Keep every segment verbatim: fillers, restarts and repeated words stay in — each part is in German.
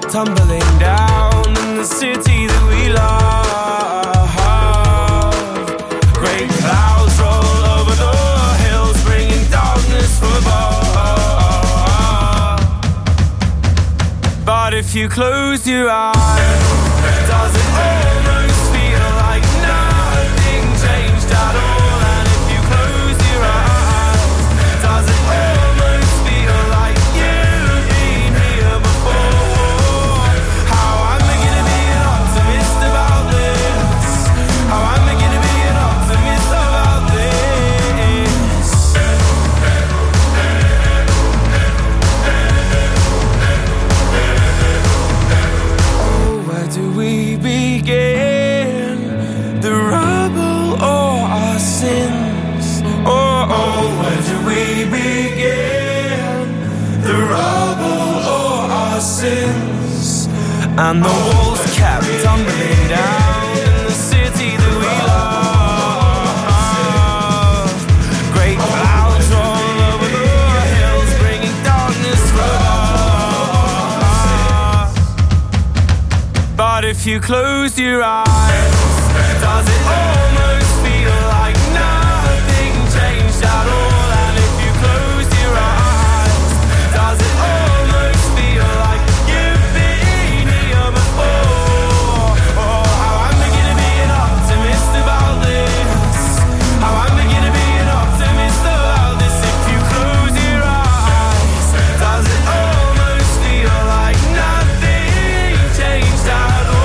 tumbling down in the city that we love. Great clouds roll over the hills, bringing darkness from above. But if you close your eyes, does it almost feel like nothing changed at all? And if you close your eyes, does it almost feel like you've been here before? How am I gonna be an optimist about this? How am I gonna be an optimist about this? Oh, where do we begin? The rubble or our sins? Oh, oh, where do we begin? The rubble or our sins? And the walls kept tumbling down in the city that we love. Great clouds roll over the hills, bringing darkness from above. But if you close your eyes, does it almost feel like nothing changed at all? And if you close your eyes, does it almost feel like you've been here before? Oh, how am I gonna be an optimist about this? How am I gonna be an optimist about this? If you close your eyes, does it almost feel like nothing changed at all?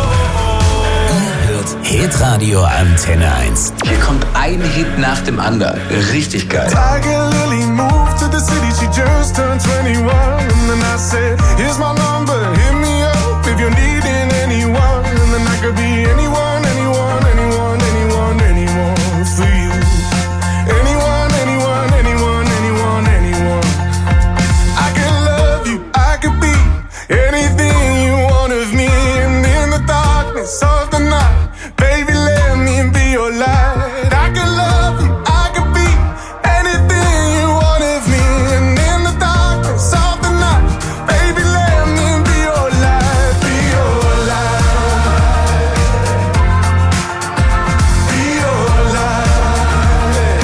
Hitradio Antenne eins. Hier kommt ein Hit nach dem anderen. Richtig geil. Tiger Lily moved to the city, she just turned twenty-one. And then I said, here's my number, hit me up if you're needing anyone. And then I could be anyone, anyone, anyone, anyone, anyone for you. Anyone, anyone, anyone, anyone, anyone. I could love you, I could be anything you want of me. And in the darkness of the night, baby, let me be your light. I could love you, I could be anything you want of me. And in the darkness of the night, baby, let me be your light, be your light, be your light.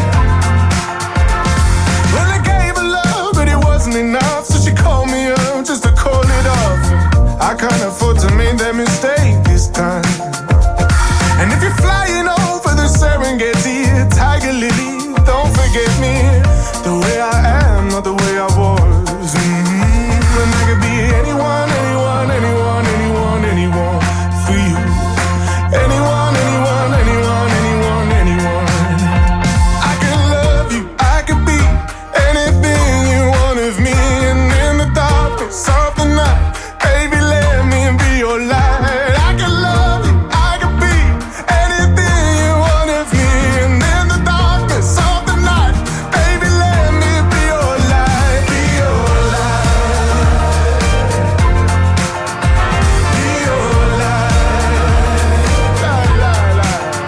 Well, I gave her love, but it wasn't enough, so she called me up just to call it off. I can't afford to make that mistake this time. And if you're flying over the Serengeti, Tiger Lily, don't forget me. The way I am, not the way I was. Mm-hmm. And I could be anyone, anyone, anyone, anyone, anyone for you. Anyone, anyone, anyone, anyone, anyone. I could love you, I could be anything you want of me. And in the darkness of the night, baby, let me be your light. I could love you, I could be anything you want of me. And in the darkness of the night, baby, let me be your light, be your light, be your light, la, la, la.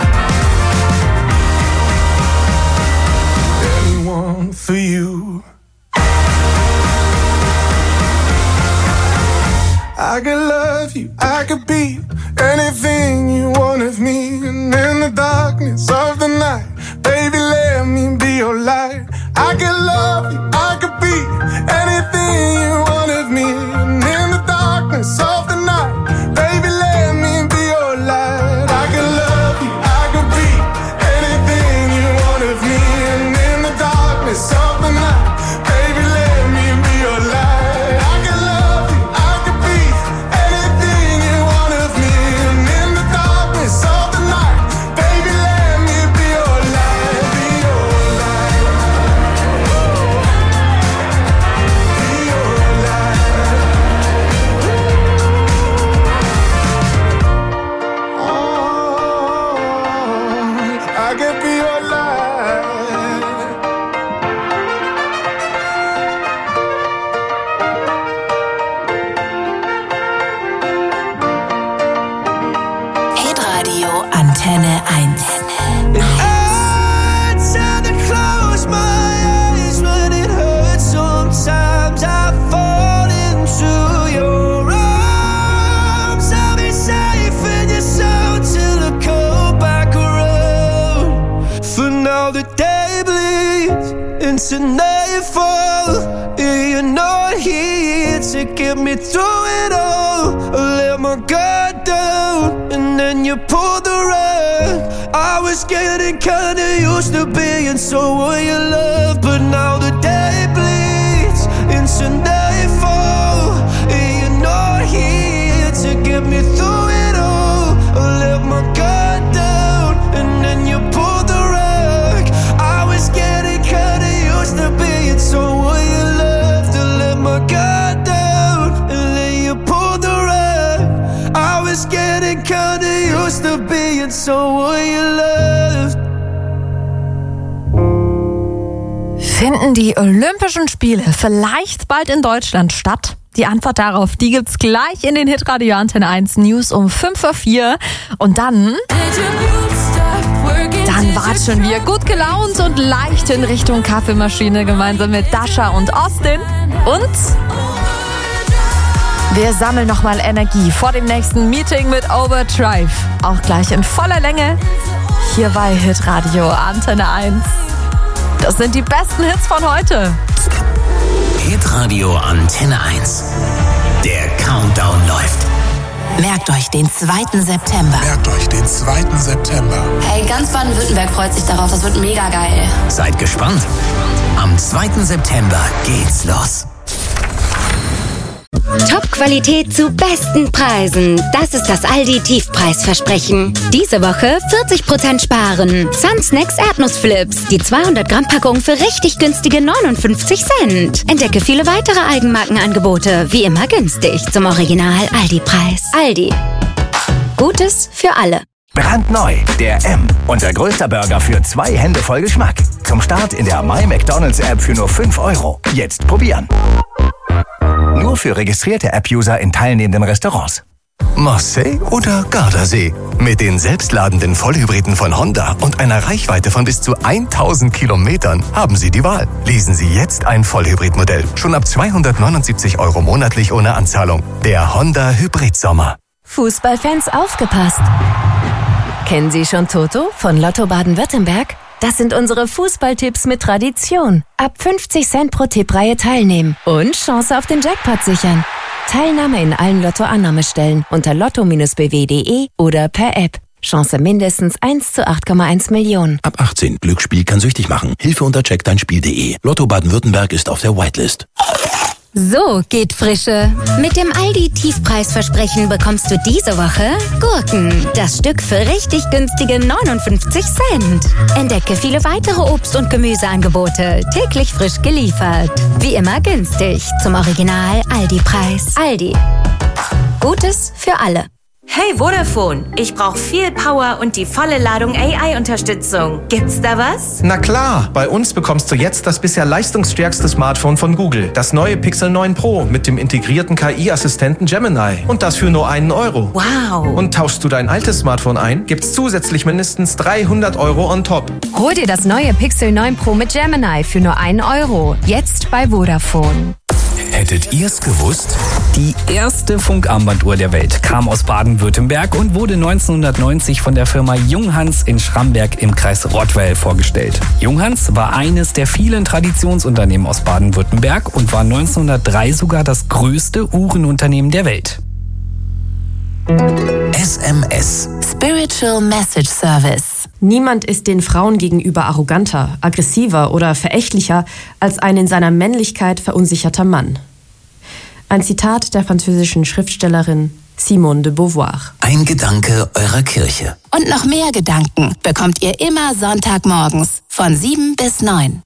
Anyone for you. I could love you, I could be anything you want of me. And in the darkness of the night, baby, let me be your light. I could love you, I could be anything you want of me. And in the darkness of the night, baby, let me be your light. I could love you, I could be anything you want of me. And in the darkness of the night, baby, let me be your light. I could love you, I could be anything you want of me. And in the darkness of the night, baby, let me be your light, be your light, be your light. Oh, I could be your light. Hitradio Antenne eins. I try to close my eyes when it hurts. Sometimes I fall into your into nightfall. You're not here to get me through it all. I let my guard down and then you pulled the rug. I was getting kinda used to being someone you love, but now the day bleeds into nightfall. You're not here to get me through it all. I let my guard down and then you pulled the rug. I was getting kinda used to being someone you love. To let my guard down and then you pulled the rug. I was getting kinda used to being someone you loved. Finden die Olympischen Spiele vielleicht bald in Deutschland statt? Die Antwort darauf, die gibt's gleich in den Hitradio Antenne eins News um fünf Uhr vier. Und dann... Dann watschen wir gut gelaunt und leicht in Richtung Kaffeemaschine gemeinsam mit Dasha und Austin. Und wir sammeln nochmal Energie vor dem nächsten Meeting mit Overdrive. Auch gleich in voller Länge hier bei Hitradio Antenne eins. Das sind die besten Hits von heute. Hitradio Antenne eins. Der Countdown läuft. Merkt euch den zweiten September. Merkt euch den zweiten September. Hey, ganz Baden-Württemberg freut sich darauf. Das wird mega geil. Seid gespannt. Am zweiten September geht's los. Top-Qualität zu besten Preisen. Das ist das Aldi-Tiefpreisversprechen. Diese Woche vierzig Prozent sparen. Sun Snacks Erdnussflips. Die zweihundert Gramm Packung für richtig günstige neunundfünfzig Cent. Entdecke viele weitere Eigenmarkenangebote. Wie immer günstig zum Original Aldi-Preis. Aldi. Gutes für alle. Brandneu, der M. Unser größter Burger für zwei Hände voll Geschmack. Zum Start in der My McDonald's App für nur fünf Euro. Jetzt probieren. Nur für registrierte App-User in teilnehmenden Restaurants. Marseille oder Gardasee? Mit den selbstladenden Vollhybriden von Honda und einer Reichweite von bis zu tausend Kilometern haben Sie die Wahl. Lesen Sie jetzt ein Vollhybridmodell. Schon ab zweihundertneunundsiebzig Euro monatlich ohne Anzahlung. Der Honda Hybrid Sommer. Fußballfans aufgepasst! Kennen Sie schon Toto von Lotto Baden-Württemberg? Das sind unsere Fußballtipps mit Tradition. Ab fünfzig Cent pro Tippreihe teilnehmen und Chance auf den Jackpot sichern. Teilnahme in allen Lotto-Annahmestellen unter lotto Bindestrich b w punkt d e oder per App. Chance mindestens eins zu acht Komma eins Millionen. Ab achtzehn. Glücksspiel kann süchtig machen. Hilfe unter check dein spiel punkt d e. Lotto Baden-Württemberg ist auf der Whitelist. So geht Frische. Mit dem Aldi-Tiefpreisversprechen bekommst du diese Woche Gurken. Das Stück für richtig günstige neunundfünfzig Cent. Entdecke viele weitere Obst- und Gemüseangebote. Täglich frisch geliefert. Wie immer günstig. Zum Original Aldi-Preis. Aldi. Gutes für alle. Hey Vodafone, ich brauche viel Power und die volle Ladung A I-Unterstützung. Gibt's da was? Na klar, bei uns bekommst du jetzt das bisher leistungsstärkste Smartphone von Google. Das neue Pixel neun Pro mit dem integrierten K I-Assistenten Gemini. Und das für nur einen Euro. Wow. Und tauschst du dein altes Smartphone ein, gibt's zusätzlich mindestens dreihundert Euro on top. Hol dir das neue Pixel neun Pro mit Gemini für nur einen Euro. Jetzt bei Vodafone. Hättet ihr's gewusst? Die erste Funkarmbanduhr der Welt kam aus Baden-Württemberg und wurde neunzehnhundertneunzig von der Firma Junghans in Schramberg im Kreis Rottweil vorgestellt. Junghans war eines der vielen Traditionsunternehmen aus Baden-Württemberg und war neunzehnhundertdrei sogar das größte Uhrenunternehmen der Welt. S M S. Spiritual Message Service. Niemand ist den Frauen gegenüber arroganter, aggressiver oder verächtlicher als ein in seiner Männlichkeit verunsicherter Mann. Ein Zitat der französischen Schriftstellerin Simone de Beauvoir. Ein Gedanke eurer Kirche. Und noch mehr Gedanken bekommt ihr immer Sonntagmorgens von sieben bis neun.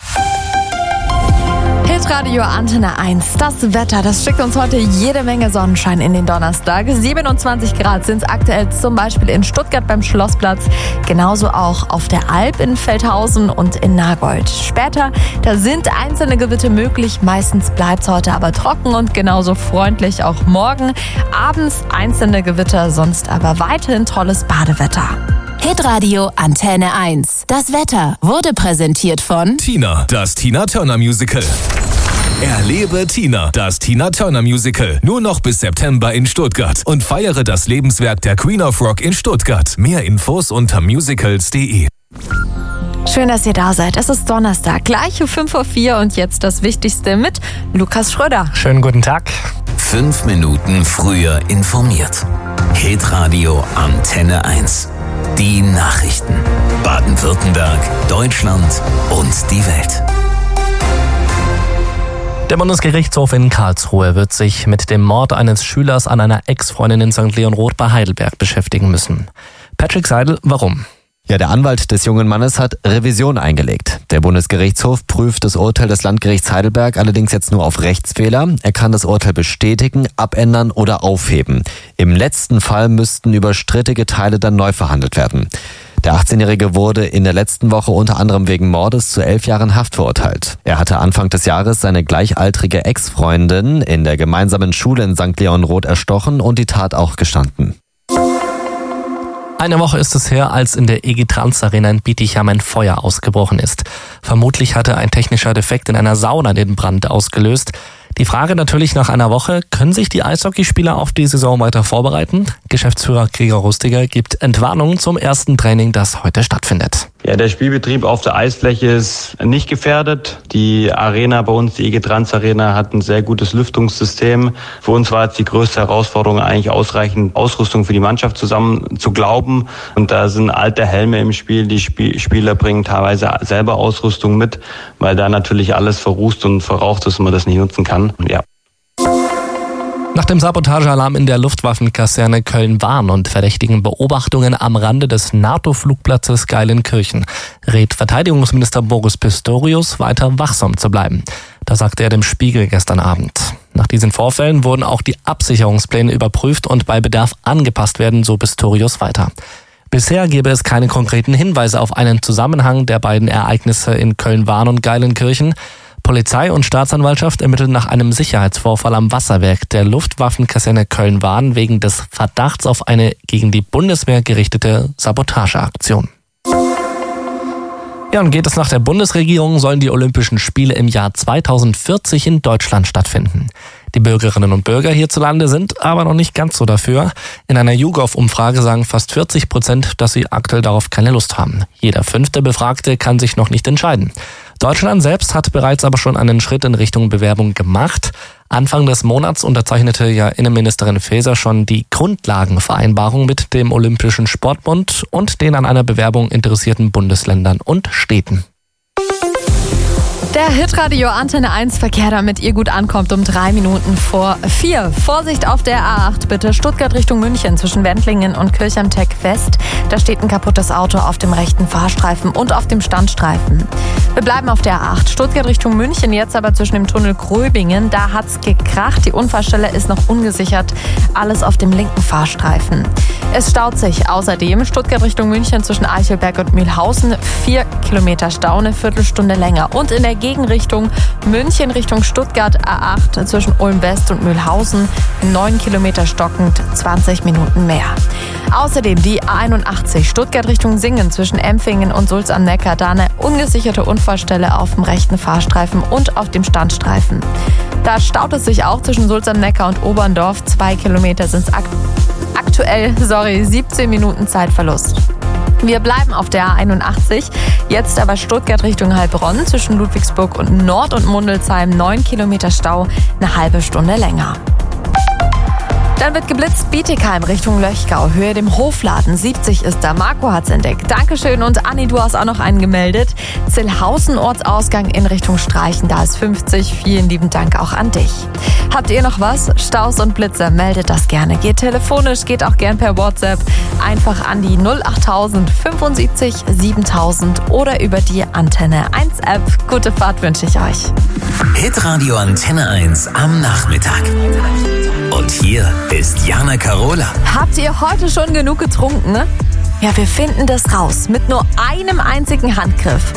Hitradio Antenne eins. Das Wetter, das schickt uns heute jede Menge Sonnenschein in den Donnerstag. siebenundzwanzig Grad sind es aktuell zum Beispiel in Stuttgart beim Schlossplatz. Genauso auch auf der Alp in Feldhausen und in Nagold. Später, da sind einzelne Gewitter möglich. Meistens bleibt es heute aber trocken und genauso freundlich auch morgen. Abends einzelne Gewitter, sonst aber weiterhin tolles Badewetter. Hitradio Antenne eins. Das Wetter wurde präsentiert von Tina, das Tina Turner Musical. Erlebe Tina, das Tina Turner Musical. Nur noch bis September in Stuttgart. Und feiere das Lebenswerk der Queen of Rock in Stuttgart. Mehr Infos unter musicals punkt de. Schön, dass ihr da seid. Es ist Donnerstag, gleich um fünf Uhr vier und jetzt das Wichtigste mit Lukas Schröder. Schönen guten Tag. Fünf Minuten früher informiert. Hitradio Antenne eins. Die Nachrichten. Baden-Württemberg, Deutschland und die Welt. Der Bundesgerichtshof in Karlsruhe wird sich mit dem Mord eines Schülers an einer Ex-Freundin in Sankt Leon Roth bei Heidelberg beschäftigen müssen. Patrick Seidel, warum? Ja, der Anwalt des jungen Mannes hat Revision eingelegt. Der Bundesgerichtshof prüft das Urteil des Landgerichts Heidelberg allerdings jetzt nur auf Rechtsfehler. Er kann das Urteil bestätigen, abändern oder aufheben. Im letzten Fall müssten über strittige Teile dann neu verhandelt werden. Der achtzehnjährige wurde in der letzten Woche unter anderem wegen Mordes zu elf Jahren Haft verurteilt. Er hatte Anfang des Jahres seine gleichaltrige Ex-Freundin in der gemeinsamen Schule in Sankt Leon Roth erstochen und die Tat auch gestanden. Eine Woche ist es her, als in der E G Trans Arena in Bietigheim ein Feuer ausgebrochen ist. Vermutlich hatte ein technischer Defekt in einer Sauna den Brand ausgelöst. Die Frage natürlich nach einer Woche, können sich die Eishockeyspieler auf die Saison weiter vorbereiten? Geschäftsführer Gregor Rustiger gibt Entwarnung zum ersten Training, das heute stattfindet. Ja, der Spielbetrieb auf der Eisfläche ist nicht gefährdet. Die Arena bei uns, die E G Trans Arena, hat ein sehr gutes Lüftungssystem. Für uns war jetzt die größte Herausforderung eigentlich ausreichend Ausrüstung für die Mannschaft zusammen zu glauben. Und da sind alte Helme im Spiel. Die Sp- Spieler bringen teilweise selber Ausrüstung mit, weil da natürlich alles verrußt und verraucht ist und man das nicht nutzen kann. Ja. Nach dem Sabotagealarm in der Luftwaffenkaserne Köln-Wahn und verdächtigen Beobachtungen am Rande des NATO-Flugplatzes Geilenkirchen rät Verteidigungsminister Boris Pistorius, weiter wachsam zu bleiben. Das sagte er dem Spiegel gestern Abend. Nach diesen Vorfällen wurden auch die Absicherungspläne überprüft und bei Bedarf angepasst werden, so Pistorius weiter. Bisher gebe es keine konkreten Hinweise auf einen Zusammenhang der beiden Ereignisse in Köln-Wahn und Geilenkirchen. Polizei und Staatsanwaltschaft ermitteln nach einem Sicherheitsvorfall am Wasserwerk der Luftwaffenkaserne Köln-Wahn wegen des Verdachts auf eine gegen die Bundeswehr gerichtete Sabotageaktion. Ja, und geht es nach der Bundesregierung, sollen die Olympischen Spiele im Jahr zweitausendvierzig in Deutschland stattfinden. Die Bürgerinnen und Bürger hierzulande sind aber noch nicht ganz so dafür. In einer YouGov-Umfrage sagen fast vierzig Prozent, dass sie aktuell darauf keine Lust haben. Jeder fünfte Befragte kann sich noch nicht entscheiden. Deutschland selbst hat bereits aber schon einen Schritt in Richtung Bewerbung gemacht. Anfang des Monats unterzeichnete ja Innenministerin Faeser schon die Grundlagenvereinbarung mit dem Olympischen Sportbund und den an einer Bewerbung interessierten Bundesländern und Städten. Der Hitradio Antenne eins Verkehr, damit ihr gut ankommt, um drei Minuten vor vier. Vorsicht auf der A acht bitte. Stuttgart Richtung München zwischen Wendlingen und Kirchheim-Tech West. Da steht ein kaputtes Auto auf dem rechten Fahrstreifen und auf dem Standstreifen. Wir bleiben auf der A acht. Stuttgart Richtung München, jetzt aber zwischen dem Tunnel Gröbingen. Da hat's gekracht. Die Unfallstelle ist noch ungesichert. Alles auf dem linken Fahrstreifen. Es staut sich außerdem Stuttgart Richtung München zwischen Eichelberg und Mühlhausen. Vier Kilometer Stau, eine Viertelstunde länger. Und in der Gegenrichtung München Richtung Stuttgart A acht zwischen Ulm West und Mühlhausen. neun Kilometer stockend, zwanzig Minuten mehr. Außerdem die A einundachtzig Stuttgart Richtung Singen zwischen Empfingen und Sulz am Neckar. Da eine ungesicherte Unfallstelle auf dem rechten Fahrstreifen und auf dem Standstreifen. Da staut es sich auch zwischen Sulz am Neckar und Oberndorf. Zwei Kilometer sind es ak- aktuell, sorry, siebzehn Minuten Zeitverlust. Wir bleiben auf der A einundachtzig, jetzt aber Stuttgart Richtung Heilbronn zwischen Ludwigsburg und Nord- und Mundelsheim, neun Kilometer Stau, eine halbe Stunde länger. Dann wird geblitzt Bietigheim Richtung Löchgau, Höhe dem Hofladen, siebzig ist da. Marco hat's entdeckt. Dankeschön und Anni, du hast auch noch einen gemeldet. Zillhausen Ortsausgang in Richtung Streichen, da ist fünfzig. Vielen lieben Dank auch an dich. Habt ihr noch was? Staus und Blitzer, meldet das gerne. Geht telefonisch, geht auch gern per WhatsApp. Einfach an die null achttausend fünfundsiebzig siebentausend oder über die Antenne eins App. Gute Fahrt wünsche ich euch. Hitradio Antenne eins am Nachmittag. Und hier ist Jana Karola. Habt ihr heute schon genug getrunken? Ja, wir finden das raus mit nur einem einzigen Handgriff.